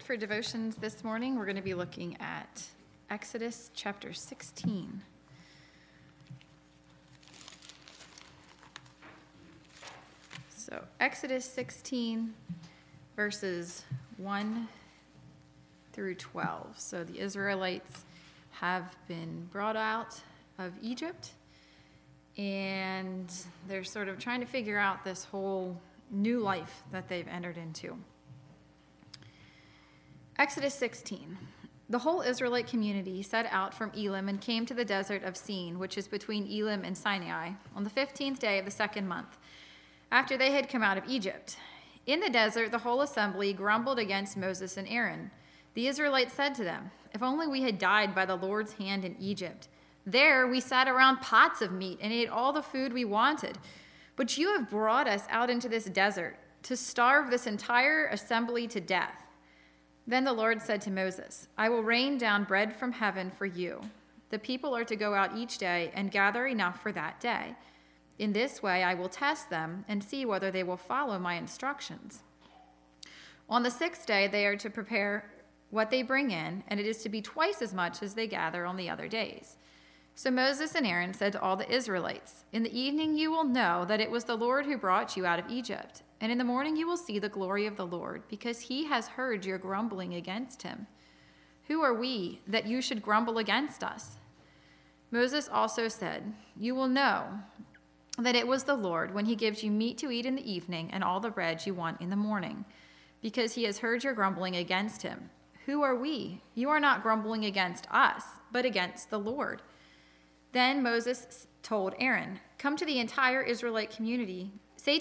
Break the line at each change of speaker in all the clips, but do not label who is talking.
for devotions this morning, we're going to be looking at Exodus chapter 16. So Exodus 16, verses 1 through 12. So the Israelites have been brought out of Egypt, and they're sort of trying to figure out this whole new life that they've entered into. Exodus 16. The whole Israelite community set out from Elim and came to the desert of Sin, which is between Elim and Sinai, on the 15th day of the second month, after they had come out of Egypt. In the desert, the whole assembly grumbled against Moses and Aaron. The Israelites said to them, "If only we had died by the Lord's hand in Egypt. There we sat around pots of meat and ate all the food we wanted. But you have brought us out into this desert to starve this entire assembly to death." Then the Lord said to Moses, "I will rain down bread from heaven for you. The people are to go out each day and gather enough for that day. In this way I will test them and see whether they will follow my instructions. On the sixth day they are to prepare what they bring in, and it is to be twice as much as they gather on the other days." So Moses and Aaron said to all the Israelites, "In the evening you will know that it was the Lord who brought you out of Egypt. And in the morning you will see the glory of the Lord, because he has heard your grumbling against him. Who are we that you should grumble against us?" Moses also said, "You will know that it was the Lord when he gives you meat to eat in the evening and all the bread you want in the morning, because he has heard your grumbling against him. Who are we? You are not grumbling against us, but against the Lord." Then Moses told Aaron, Say to the entire Israelite community,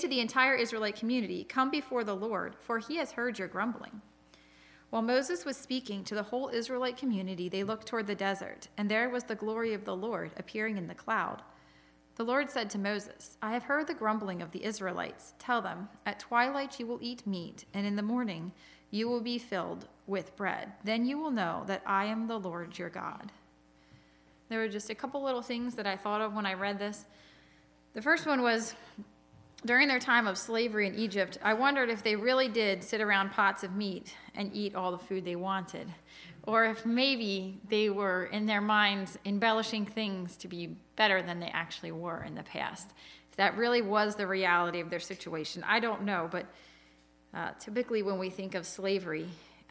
"Come before the Lord, for he has heard your grumbling." While Moses was speaking to the whole Israelite community, they looked toward the desert, and there was the glory of the Lord appearing in the cloud. The Lord said to Moses, "I have heard the grumbling of the Israelites. Tell them, at twilight you will eat meat, and in the morning you will be filled with bread. Then you will know that I am the Lord your God." There were just a couple little things that I thought of when I read this. The first one was, during their time of slavery in Egypt, I wondered if they really did sit around pots of meat and eat all the food they wanted, or if maybe they were, in their minds, embellishing things to be better than they actually were in the past. If that really was the reality of their situation, I don't know, but typically when we think of slavery,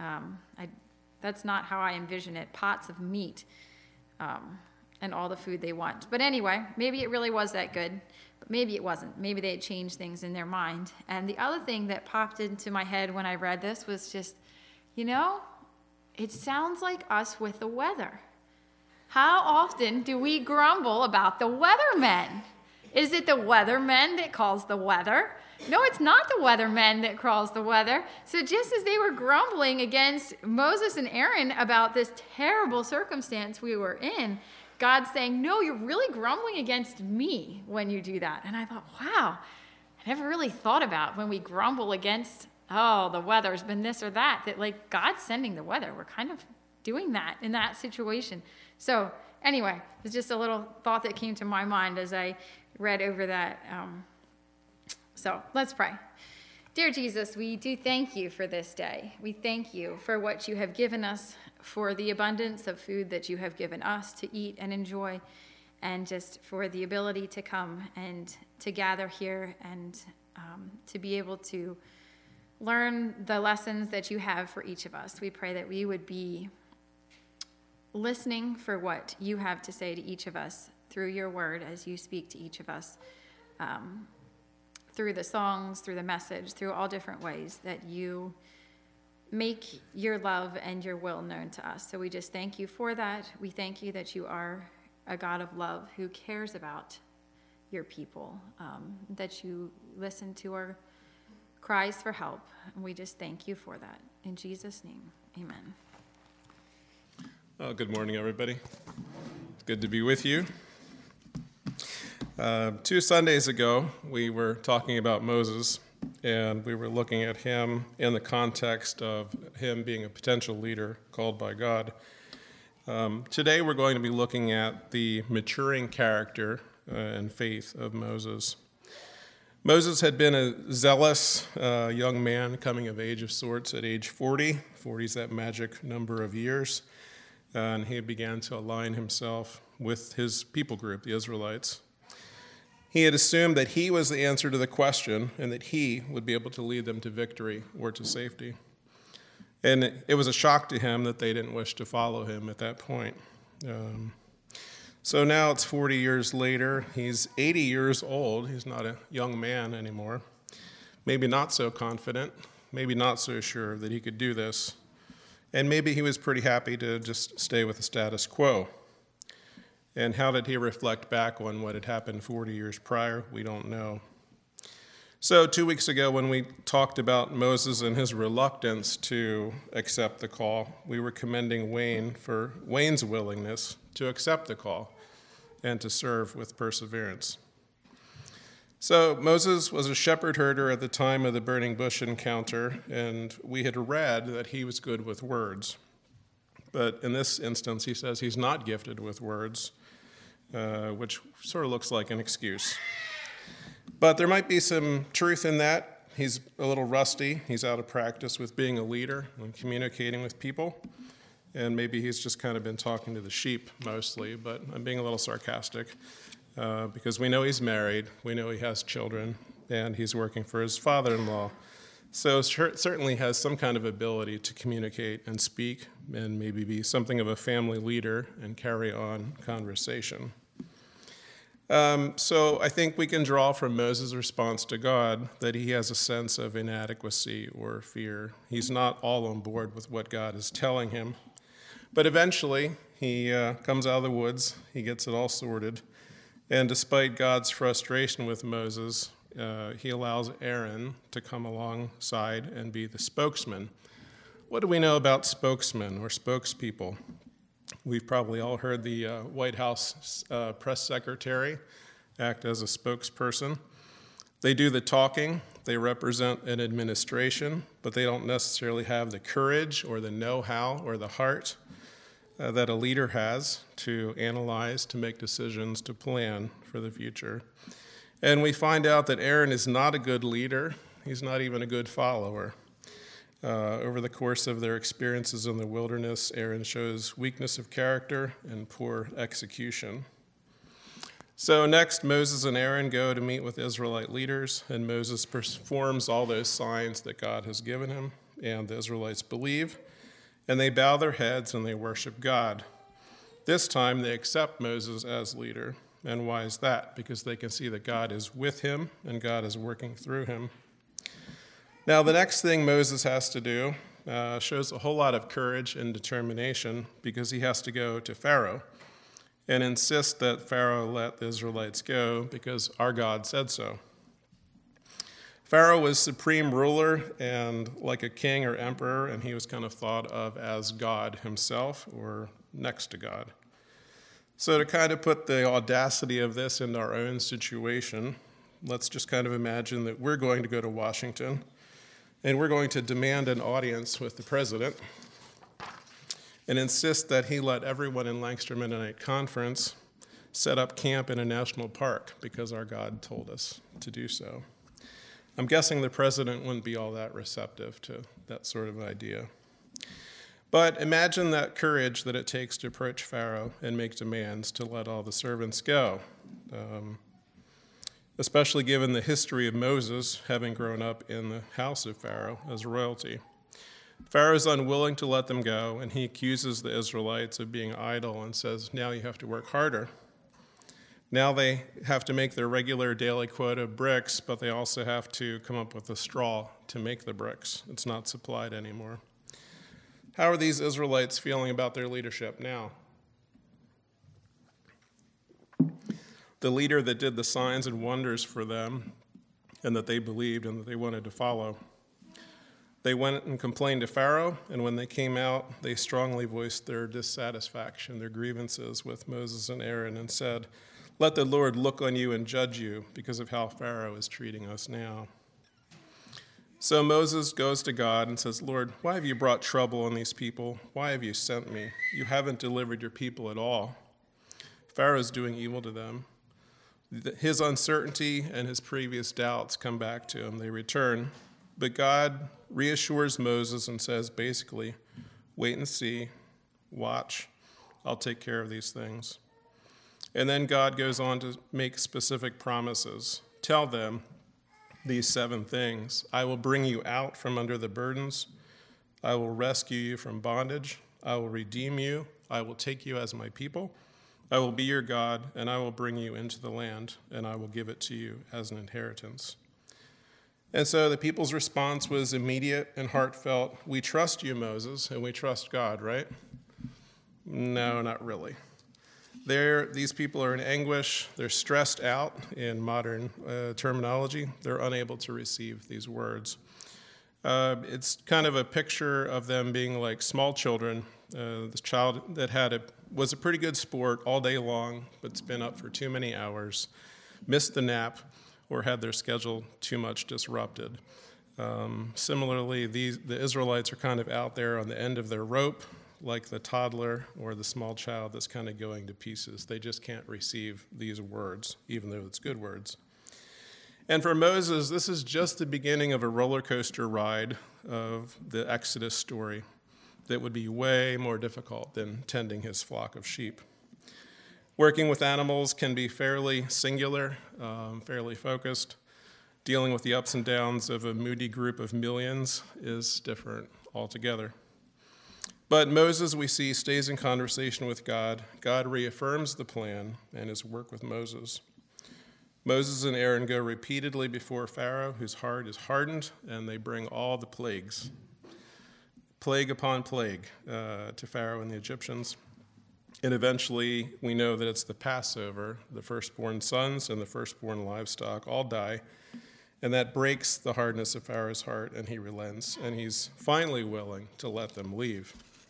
that's not how I envision it, pots of meat and all the food they want. But anyway, maybe it really was that good. But maybe it wasn't. Maybe they had changed things in their mind. And the other thing that popped into my head when I read this was just, it sounds like us with the weather. How often do we grumble about the weathermen? Is it the weathermen that cause the weather? No, it's not the weathermen that cause the weather. So just as they were grumbling against Moses and Aaron about this terrible circumstance we were in, God's saying, "No, you're really grumbling against me when you do that." And I thought, wow, I never really thought about when we grumble against, the weather's been this or that God's sending the weather. We're kind of doing that in that situation. So anyway, it was just a little thought that came to my mind as I read over that. So let's pray. Dear Jesus, we do thank you for this day. We thank you for what you have given us, for the abundance of food that you have given us to eat and enjoy, and just for the ability to come and to gather here and to be able to learn the lessons that you have for each of us. We pray that we would be listening for what you have to say to each of us through your word as you speak to each of us, through the songs, through the message, through all different ways that you make your love and your will known to us. So we just thank you for that. We thank you that you are a God of love who cares about your people, that you listen to our cries for help. And we just thank you for that. In Jesus' name, amen.
Good morning, everybody. It's good to be with you. 2 Sundays ago, we were talking about Moses, and we were looking at him in the context of him being a potential leader called by God. Today, we're going to be looking at the maturing character and faith of Moses. Moses had been a zealous young man coming of age of sorts at age 40. 40 is that magic number of years. And he began to align himself with his people group, the Israelites. He had assumed that he was the answer to the question and that he would be able to lead them to victory or to safety. And it was a shock to him that they didn't wish to follow him at that point. So now it's 40 years later. He's 80 years old. He's not a young man anymore. Maybe not so confident, maybe not so sure that he could do this. And maybe he was pretty happy to just stay with the status quo. And how did he reflect back on what had happened 40 years prior? We don't know. So 2 weeks ago, when we talked about Moses and his reluctance to accept the call, we were commending Wayne for Wayne's willingness to accept the call and to serve with perseverance. So Moses was a shepherd herder at the time of the burning bush encounter, and we had read that he was good with words. But in this instance, he says he's not gifted with words, which sort of looks like an excuse. But there might be some truth in that. He's a little rusty. He's out of practice with being a leader and communicating with people. And maybe he's just kind of been talking to the sheep mostly, but I'm being a little sarcastic because we know he's married, we know he has children, and he's working for his father-in-law. So certainly has some kind of ability to communicate and speak and maybe be something of a family leader and carry on conversation. So I think we can draw from Moses' response to God that he has a sense of inadequacy or fear. He's not all on board with what God is telling him. But eventually, he comes out of the woods, he gets it all sorted, and despite God's frustration with Moses, he allows Aaron to come alongside and be the spokesman. What do we know about spokesmen or spokespeople? We've probably all heard the White House press secretary act as a spokesperson. They do the talking, they represent an administration, but they don't necessarily have the courage or the know-how or the heart that a leader has to analyze, to make decisions, to plan for the future. And we find out that Aaron is not a good leader. He's not even a good follower. Over the course of their experiences in the wilderness, Aaron shows weakness of character and poor execution. So next, Moses and Aaron go to meet with Israelite leaders, and Moses performs all those signs that God has given him, and the Israelites believe, and they bow their heads and they worship God. This time, they accept Moses as leader. And why is that? Because they can see that God is with him and God is working through him. Now, the next thing Moses has to do shows a whole lot of courage and determination because he has to go to Pharaoh and insist that Pharaoh let the Israelites go because our God said so. Pharaoh was supreme ruler and like a king or emperor, and he was kind of thought of as God himself or next to God. So to kind of put the audacity of this into our own situation, let's just kind of imagine that we're going to go to Washington and we're going to demand an audience with the president and insist that he let everyone in Lancaster Mennonite Conference set up camp in a national park because our God told us to do so. I'm guessing the president wouldn't be all that receptive to that sort of idea. But imagine that courage that it takes to approach Pharaoh and make demands to let all the servants go, especially given the history of Moses having grown up in the house of Pharaoh as royalty. Pharaoh is unwilling to let them go, and he accuses the Israelites of being idle and says, now you have to work harder. Now they have to make their regular daily quota of bricks, but they also have to come up with the straw to make the bricks. It's not supplied anymore. How are these Israelites feeling about their leadership now? The leader that did the signs and wonders for them and that they believed and that they wanted to follow. They went and complained to Pharaoh, and when they came out, they strongly voiced their dissatisfaction, their grievances with Moses and Aaron, and said, let the Lord look on you and judge you because of how Pharaoh is treating us now. So Moses goes to God and says, Lord, why have you brought trouble on these people? Why have you sent me? You haven't delivered your people at all. Pharaoh's doing evil to them. His uncertainty and his previous doubts come back to him. They return. But God reassures Moses and says, basically, wait and see, watch, I'll take care of these things. And then God goes on to make specific promises. Tell them these 7 things. I will bring you out from under the burdens. I will rescue you from bondage. I will redeem you. I will take you as my people. I will be your God, and I will bring you into the land, and I will give it to you as an inheritance. And so the people's response was immediate and heartfelt. We trust you, Moses, and we trust God, right? No, not really. These people are in anguish. They're stressed out in modern terminology. They're unable to receive these words. It's kind of a picture of them being like small children. This child that was a pretty good sport all day long, but's been up for too many hours, missed the nap, or had their schedule too much disrupted. Similarly, the Israelites are kind of out there on the end of their rope, like the toddler or the small child that's kind of going to pieces. They just can't receive these words, even though it's good words. And for Moses, this is just the beginning of a roller coaster ride of the Exodus story that would be way more difficult than tending his flock of sheep. Working with animals can be fairly singular, fairly focused. Dealing with the ups and downs of a moody group of millions is different altogether. But Moses, we see, stays in conversation with God. God reaffirms the plan and his work with Moses. Moses and Aaron go repeatedly before Pharaoh, whose heart is hardened, and they bring all the plagues, plague upon plague, to Pharaoh and the Egyptians. And eventually, we know that it's the Passover. The firstborn sons and the firstborn livestock all die, and that breaks the hardness of Pharaoh's heart, and he relents, and he's finally willing to let them leave.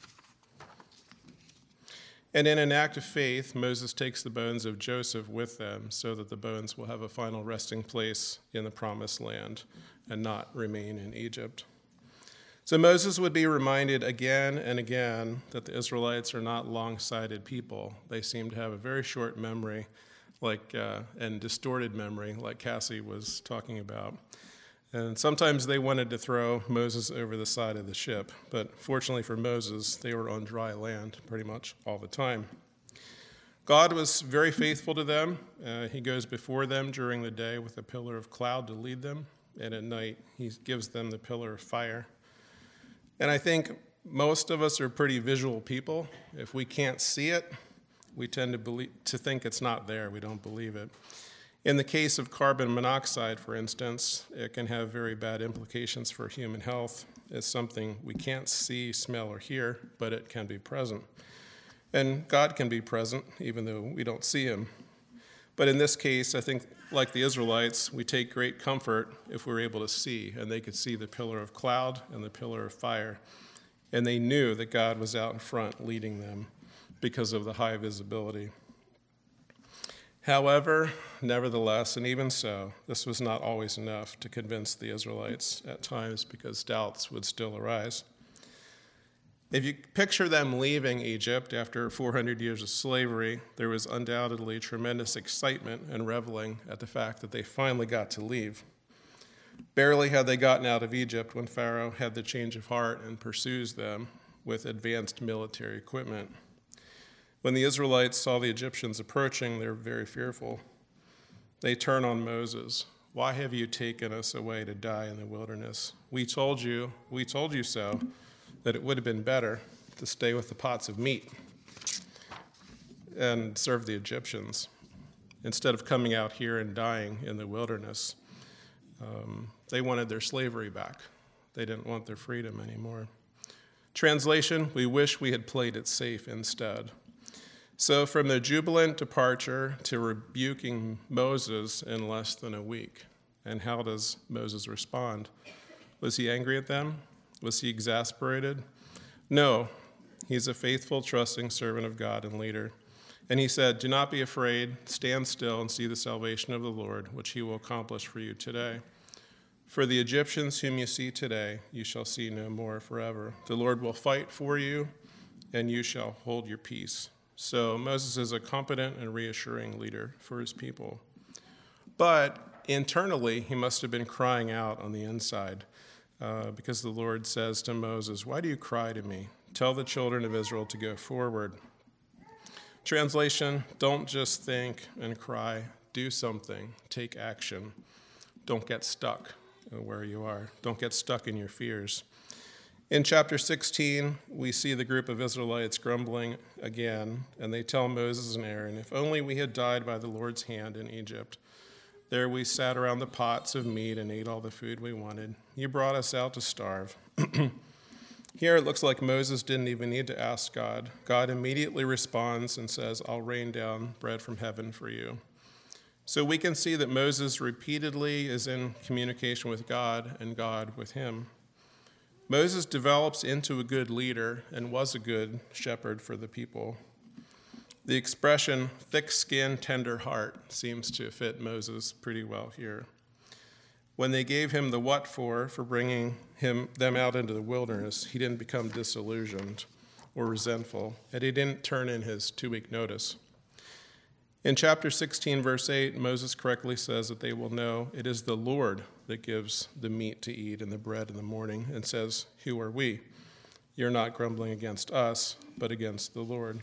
And in an act of faith, Moses takes the bones of Joseph with them so that the bones will have a final resting place in the promised land and not remain in Egypt. So Moses would be reminded again and again that the Israelites are not long-sighted people. They seem to have a very short memory, and distorted memory, like Cassie was talking about. And sometimes they wanted to throw Moses over the side of the ship, but fortunately for Moses, they were on dry land pretty much all the time. God was very faithful to them. He goes before them during the day with a pillar of cloud to lead them, and at night he gives them the pillar of fire. And I think most of us are pretty visual people. If we can't see it, we tend to think it's not there. We don't believe it. In the case of carbon monoxide, for instance, it can have very bad implications for human health. It's something we can't see, smell, or hear, but it can be present. And God can be present, even though we don't see him. But in this case, I think, like the Israelites, we take great comfort if we're able to see, and they could see the pillar of cloud and the pillar of fire. And they knew that God was out in front leading them because of the high visibility. However, nevertheless, and even so, this was not always enough to convince the Israelites at times because doubts would still arise. If you picture them leaving Egypt after 400 years of slavery, there was undoubtedly tremendous excitement and reveling at the fact that they finally got to leave. Barely had they gotten out of Egypt when Pharaoh had the change of heart and pursues them with advanced military equipment. When the Israelites saw the Egyptians approaching, they were very fearful. They turn on Moses. Why have you taken us away to die in the wilderness? We told you so, that it would have been better to stay with the pots of meat and serve the Egyptians instead of coming out here and dying in the wilderness. They wanted their slavery back. They didn't want their freedom anymore. Translation, we wish we had played it safe instead. So from the jubilant departure to rebuking Moses in less than a week. And how does Moses respond? Was he angry at them? Was he exasperated? No, he's a faithful, trusting servant of God and leader. And he said, do not be afraid, stand still and see the salvation of the Lord, which he will accomplish for you today. For the Egyptians whom you see today, you shall see no more forever. The Lord will fight for you, and you shall hold your peace. So Moses is a competent and reassuring leader for his people. But internally, he must have been crying out on the inside because the Lord says to Moses, "Why do you cry to me? Tell the children of Israel to go forward." Translation, don't just think and cry. Do something. Take action. Don't get stuck where you are. Don't get stuck in your fears. In chapter 16, we see the group of Israelites grumbling again, and they tell Moses and Aaron, "If only we had died by the Lord's hand in Egypt. There we sat around the pots of meat and ate all the food we wanted. You brought us out to starve." Here it looks like Moses didn't even need to ask God. God immediately responds and says, "I'll rain down bread from heaven for you." So we can see that Moses repeatedly is in communication with God and God with him. Moses develops into a good leader and was a good shepherd for the people. The expression thick-skinned, tender heart seems to fit Moses pretty well here. When they gave him the what for bringing them out into the wilderness, he didn't become disillusioned or resentful, and he didn't turn in his 2-week notice. In chapter 16, verse 8, Moses correctly says that they will know it is the Lord that gives the meat to eat and the bread in the morning, and says, "Who are we? You're not grumbling against us, but against the Lord."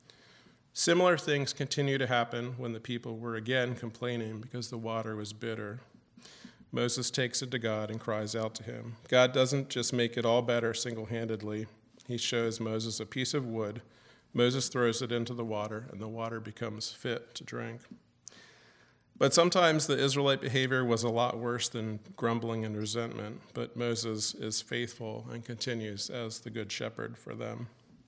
Similar things continue to happen when the people were again complaining because the water was bitter. Moses takes it to God and cries out to him. God doesn't just make it all better single-handedly. He shows Moses a piece of wood. Moses throws it into the water, and the water becomes fit to drink. But sometimes the Israelite behavior was a lot worse than grumbling and resentment, but Moses is faithful and continues as the good shepherd for them.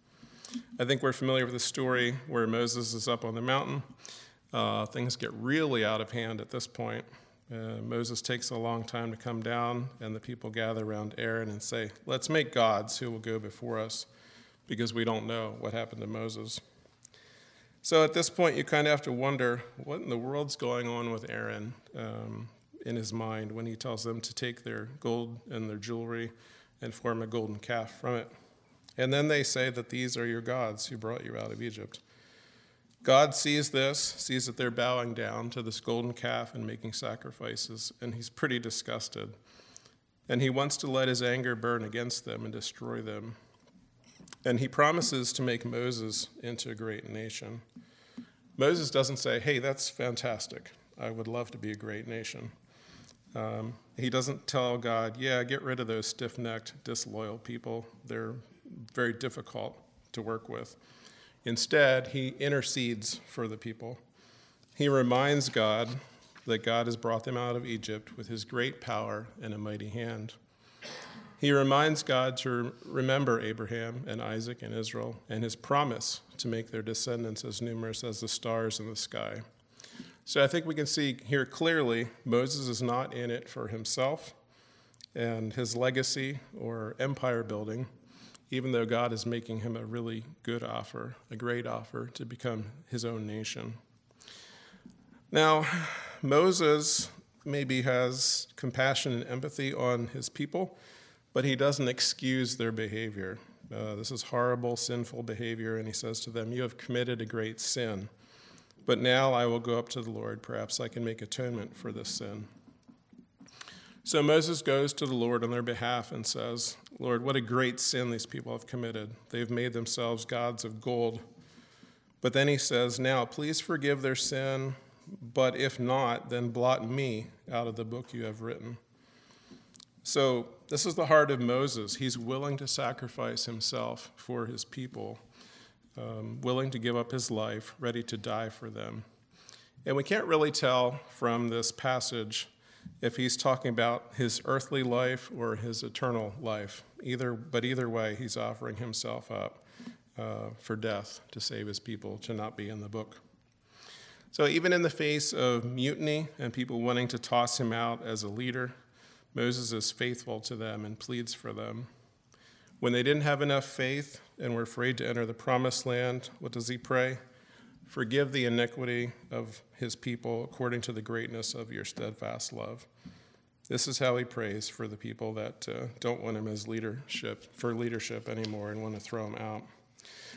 I think we're familiar with the story where Moses is up on the mountain. Things get really out of hand at this point. Moses takes a long time to come down, and the people gather around Aaron and say, "Let's make gods who will go before us," because we don't know what happened to Moses. So at this point, you kind of have to wonder, what in the world's going on with Aaron in his mind when he tells them to take their gold and their jewelry and form a golden calf from it. And then they say that these are your gods who brought you out of Egypt. God sees this, sees that they're bowing down to this golden calf and making sacrifices, and he's pretty disgusted. And he wants to let his anger burn against them and destroy them. And he promises to make Moses into a great nation. Moses doesn't say, "Hey, that's fantastic. I would love to be a great nation." He doesn't tell God, "Yeah, get rid of those stiff-necked, disloyal people. They're very difficult to work with." Instead, he intercedes for the people. He reminds God that God has brought them out of Egypt with his great power and a mighty hand. He reminds God to remember Abraham and Isaac and Israel and his promise to make their descendants as numerous as the stars in the sky. So I think we can see here clearly Moses is not in it for himself and his legacy or empire building, even though God is making him a really good offer, a great offer to become his own nation. Now, Moses maybe has compassion and empathy on his people, but he doesn't excuse their behavior. This is horrible, sinful behavior, and he says to them, "You have committed a great sin, but now I will go up to the Lord. Perhaps I can make atonement for this sin." So Moses goes to the Lord on their behalf and says, "Lord, what a great sin these people have committed. They've made themselves gods of gold." But then he says, "Now, please forgive their sin, but if not, then blot me out of the book you have written." So this is the heart of Moses. He's willing to sacrifice himself for his people, willing to give up his life, ready to die for them. And we can't really tell from this passage if he's talking about his earthly life or his eternal life. But either way, he's offering himself up for death to save his people, to not be in the book. So even in the face of mutiny and people wanting to toss him out as a leader, Moses is faithful to them and pleads for them. When they didn't have enough faith and were afraid to enter the promised land, what does he pray? "Forgive the iniquity of his people according to the greatness of your steadfast love." This is how he prays for the people that don't want him as leadership anymore and want to throw him out.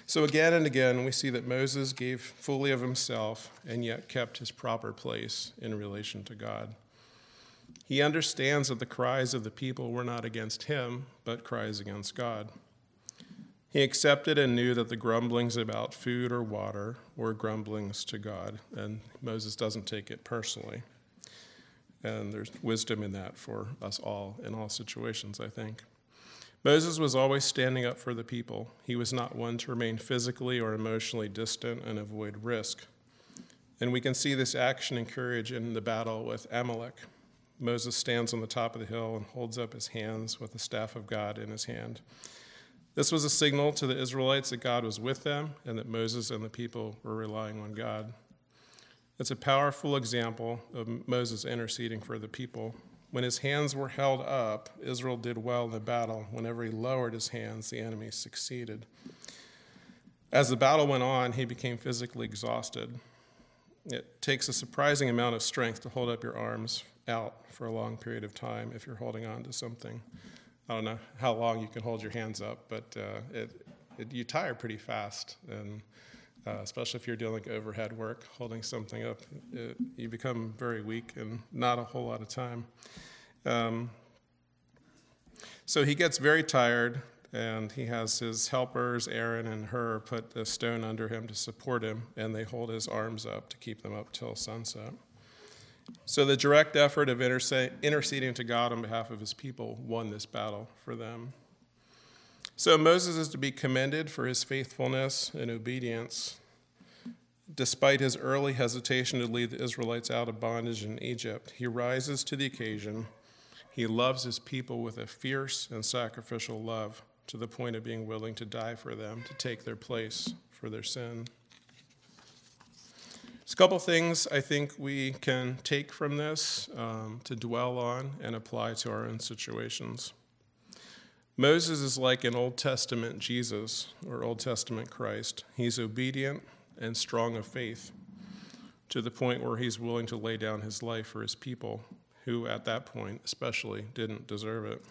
So again and again, we see that Moses gave fully of himself and yet kept his proper place in relation to God. He understands that the cries of the people were not against him, but cries against God. He accepted and knew that the grumblings about food or water were grumblings to God, and Moses doesn't take it personally. And there's wisdom in that for us all, in all situations, I think. Moses was always standing up for the people. He was not one to remain physically or emotionally distant and avoid risk. And we can see this action and courage in the battle with Amalek. Moses stands on the top of the hill and holds up his hands with the staff of God in his hand. This was a signal to the Israelites that God was with them and that Moses and the people were relying on God. It's a powerful example of Moses interceding for the people. When his hands were held up, Israel did well in the battle. Whenever he lowered his hands, the enemy succeeded. As the battle went on, he became physically exhausted. It takes a surprising amount of strength to hold up your arms out for a long period of time if you're holding on to something. I don't know how long you can hold your hands up, but you tire pretty fast, and especially if you're doing like overhead work, holding something up, you become very weak and not a whole lot of time. So he gets very tired, and he has his helpers, Aaron and Hur, put a stone under him to support him, and they hold his arms up to keep them up till sunset. So the direct effort of interceding to God on behalf of his people won this battle for them. So Moses is to be commended for his faithfulness and obedience. Despite his early hesitation to lead the Israelites out of bondage in Egypt, he rises to the occasion. He loves his people with a fierce and sacrificial love to the point of being willing to die for them, to take their place for their sin. There's a couple things I think we can take from this to dwell on and apply to our own situations. Moses is like an Old Testament Jesus or Old Testament Christ. He's obedient and strong of faith to the point where he's willing to lay down his life for his people, who at that point especially didn't deserve it.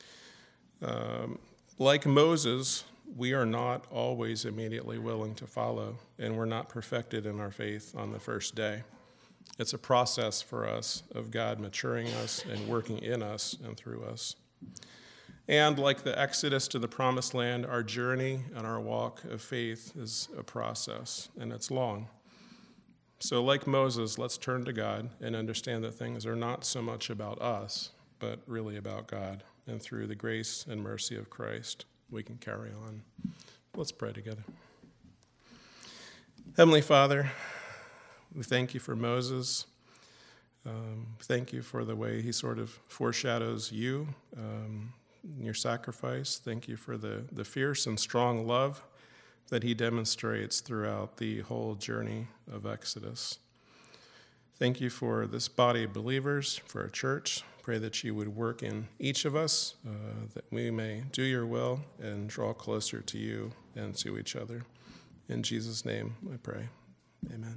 Like Moses, we are not always immediately willing to follow, and we're not perfected in our faith on the first day. It's a process for us of God maturing us and working in us and through us. And like the Exodus to the Promised Land, our journey and our walk of faith is a process, and it's long. So like Moses, let's turn to God and understand that things are not so much about us, but really about God. And through the grace and mercy of Christ, we can carry on. Let's pray together. Heavenly Father, we thank you for Moses. Thank you for the way he sort of foreshadows you, your sacrifice. Thank you for the fierce and strong love that he demonstrates throughout the whole journey of Exodus. Thank you for this body of believers, for our church. Pray that you would work in each of us, that we may do your will and draw closer to you and to each other. In Jesus' name I pray. Amen.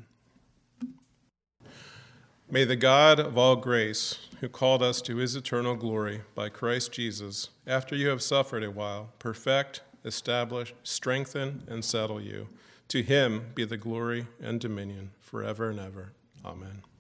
May the God of all grace, who called us to his eternal glory by Christ Jesus, after you have suffered a while, perfect, establish, strengthen, and settle you. To him be the glory and dominion forever and ever. Amen.